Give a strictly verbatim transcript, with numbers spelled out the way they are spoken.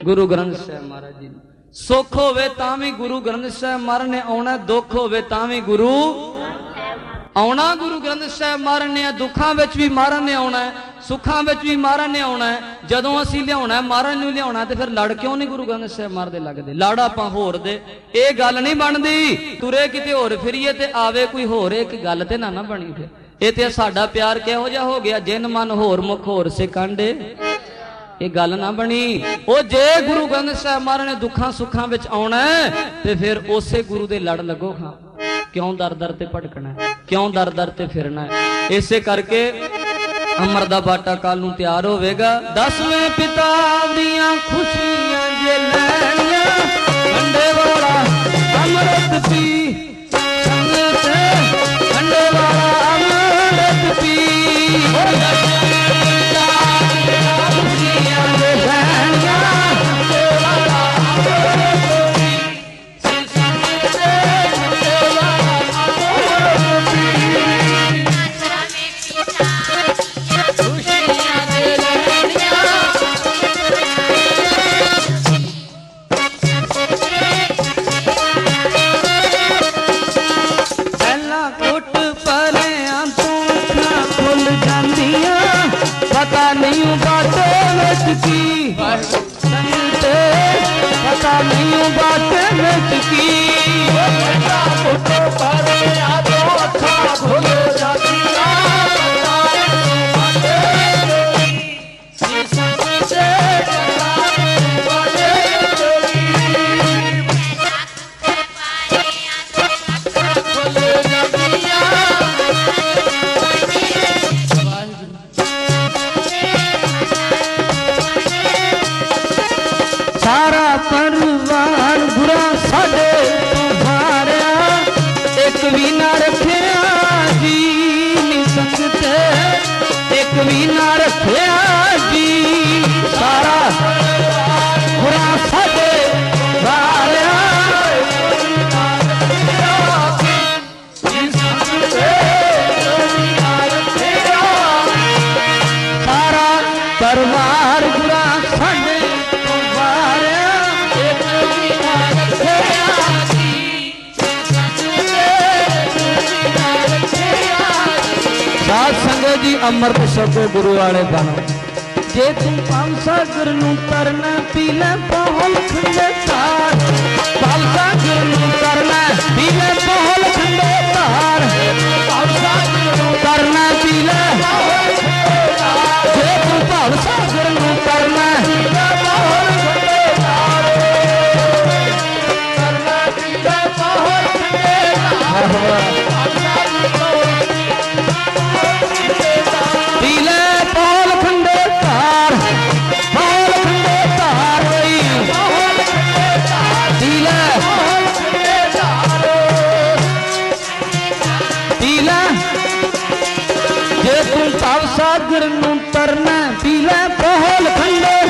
गुरु ग्रंथ साहिब महाराज जी। सुख होवे तां भी गुरु ग्रंथ साहिब महाराज ने आउणा, दुख होवे तां भी गुरु आउणा। गुरु ग्रंथ साहिब महाराज ने दुखां विच भी महाराज ने आउणा है, सुखां विच भी महाराज ने आउणा है। जदों असीं लियाउणा महाराज नूं लियाउणा ते फिर लड़ क्यों नहीं गुरु ग्रंथ साहिब महाराज दे लगदे? लड़ आपां होर दे, इह गल नहीं बनदी। तुरे किते होर फिरीए ते आवे कोई होर, इक गल ते ना ना बनी। फिर ਇਹ ਤੇ ਸਾਡਾ ਪਿਆਰ ਕਿਹੋ ਜਿਹਾ ਹੋ ਗਿਆ, ਜਿਨ ਮਨ ਹੋਰ ਮੁਖ ਹੋਰ ਸੇ ਕਾਂਡੇ, ਇਹ ਗੱਲ ਨਾ ਬਣੀ। ਉਹ ਜੇ ਗੁਰੂ ਗ੍ਰੰਥ ਸਾਹਿਬ ਮਹਾਰਾਜ ਨੇ ਦੁੱਖਾਂ ਸੁੱਖਾਂ ਵਿੱਚ ਆਉਣਾ ਤੇ ਫਿਰ ਉਸੇ ਗੁਰੂ ਦੇ ਲੜ ਲੱਗੋ ਖਾਂ। ਕਿਉਂ ਦਰ ਦਰ ਤੇ ਭਟਕਣਾ, ਕਿਉਂ ਦਰ ਦਰ ਤੇ ਫਿਰਨਾ? ਇਸੇ ਕਰਕੇ ਅਮਰ ਦਾ ਬਾਟਾ ਕੱਲ ਨੂੰ ਤਿਆਰ ਹੋਵੇਗਾ। ਦਸਵੇਂ ਪਿਤਾ ਦੀਆਂ ਖੁਸ਼ੀਆਂ ਜੇ ਲੈਣੀਆਂ, ਕੰਡੇ ਵਾਲਾ ਅੰਮ੍ਰਿਤ ਪੀ ਸੰਗਤ, ਕੰਡੇ ਵਾਲਾ ਅੰਮ੍ਰਿਤ ਪੀ। पता नहीं बातें में की संगत, पता नहीं बातें में की। सारा परिवार बुरा साडे तुम्हारा, एक भी ना रखिया जी संगत, एक भी ना रखिया जी। सारा बुरा साडे तुम्हारा, सारा परिवार बुरा साडे संगत जी। अमृत छको गुरु वाले बनो। जे तू पाल सागर नूं तरना, पी ले पहल खंडे तार। पाल सागर नूं तरना, पी ले पहल खंडे तार। पाल सागर नूं तरना, पी ले पहल खंडे तार। जे तू पाल सागर नूं तरना, पी ले पहल खंडे तार। तरना पी ले पहल खंडे तार। जे तू पाल सागर नूं तरना, पी ले पहल खंडे